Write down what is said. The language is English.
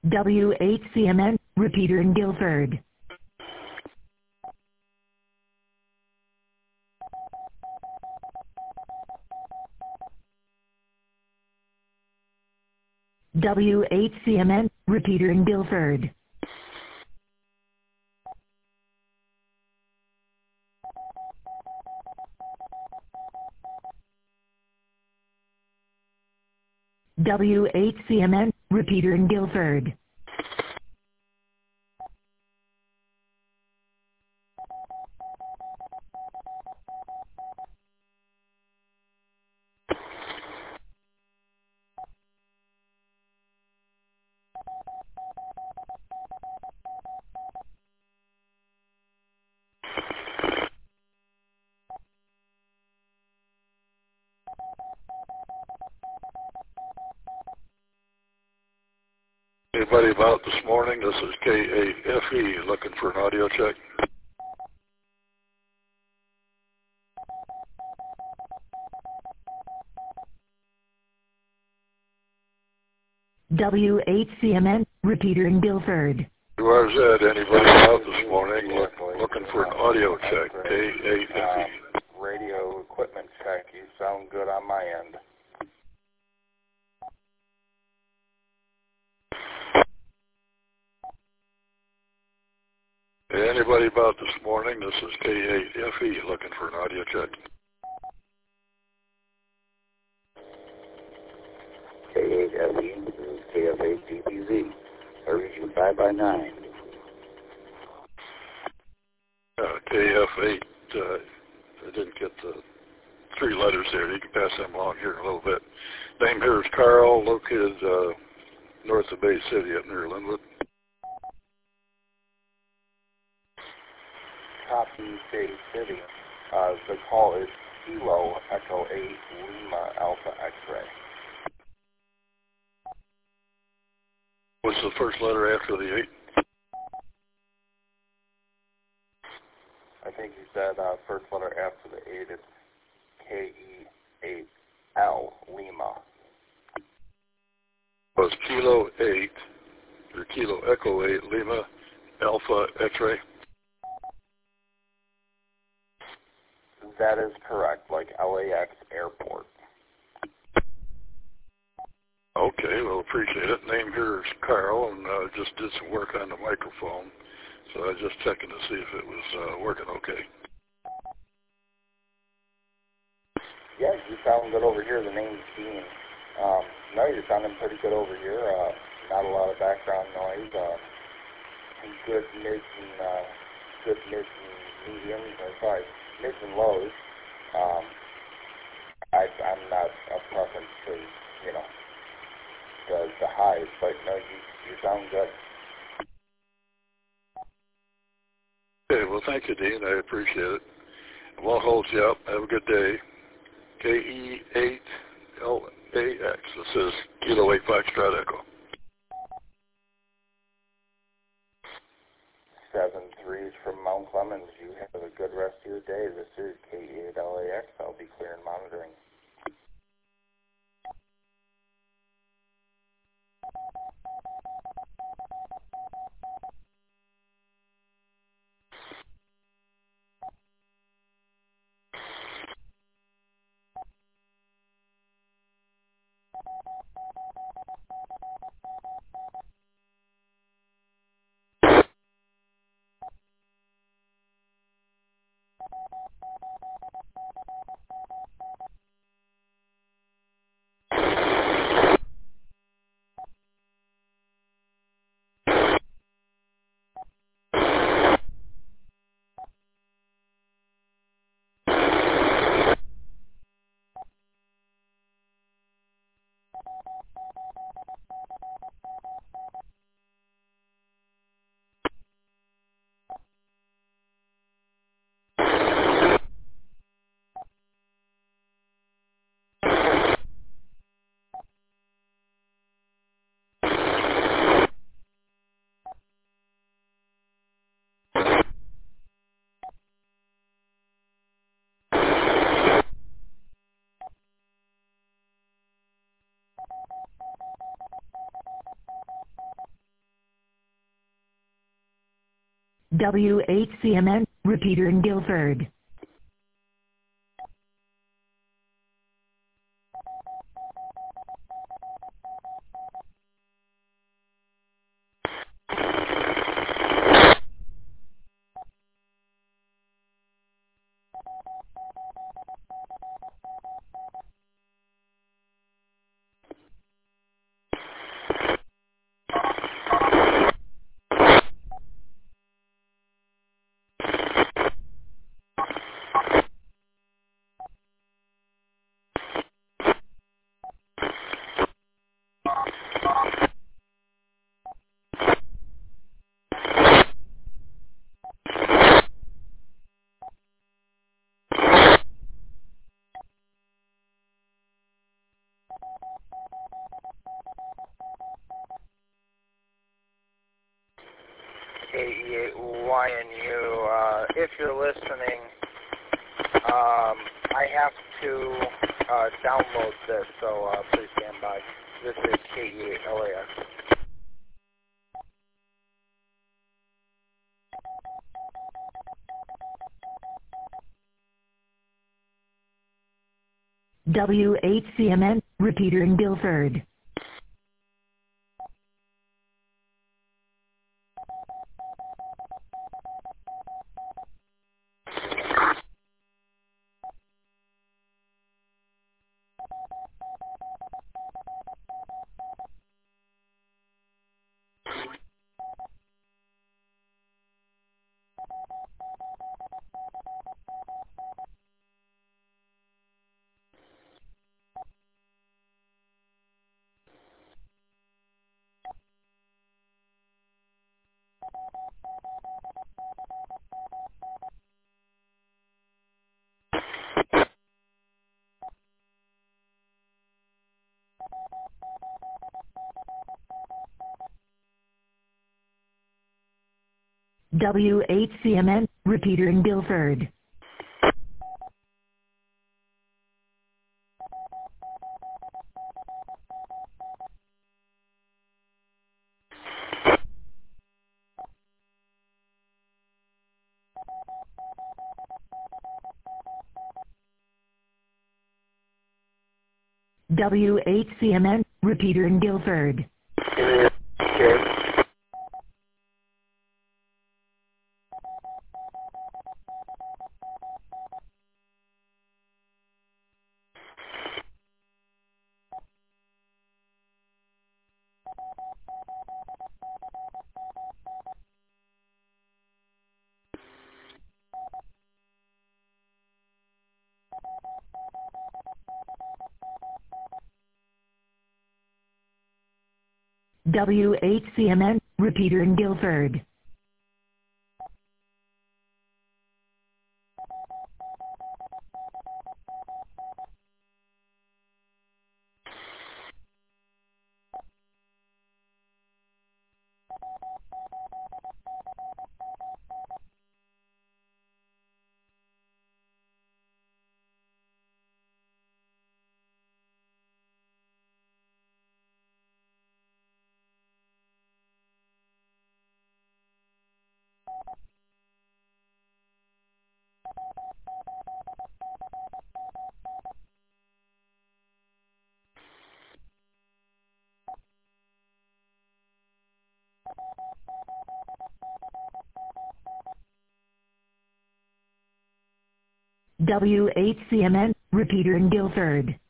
WHCMN, repeater in Guilford. WHCMN, repeater in Guilford. WHCMN, repeater in Guilford. Anybody about this morning? This is KAFE looking for an audio check. WHCMN, repeater in Guilford. Where's that? Anybody out this morning looking for an audio check? KAFE. Radio equipment check. You sound good on my end. Anybody about this morning? This is KAFE looking for an audio check. K8FE, this is KFA GPZ. I read you 5x9. KF8, I didn't get the 3 letters there. You can pass them along here in a little bit. Name here is Carl, located north of Bay City up near Linwood. Copy Bay City. The call is Kilo Echo 8 Lima Alpha X-Ray. What's the first letter after the 8? I think you said first letter after the 8 is KE8L Lima. Well, it's Kilo 8, or Kilo Echo 8 Lima Alpha X-Ray. That is correct, like LAX Airport. Okay, well, appreciate it. Name here is Carl, and just did some work on the microphone, so I was just checking to see if it was working okay. Yeah, you sound good over here. The name's Dean. No, you're sounding pretty good over here. Not a lot of background noise. Good mids and mediums. Mids and lows. I'm not a preference to, the highs, but no, you sound good. Okay, well, thank you, Dean. I appreciate it. I won't hold you up. Have a good day. KE8LAX. This is Kilo 8 Foxtrot Echo. 7-3s from Mount Clemens. You have a good rest of your day. This is KE8LAX. I'll be clear and monitoring. WHCMN, repeater in Guilford. KE8YNU, if you're listening, I have to download this, so please stand by. This is KE8LAX. WHCMN, repeater in Guilford. WHCMN, repeater in Guilford. WHCMN, repeater in Guilford. WHCMN, repeater in Guilford. WHCMN, repeater in Guilford.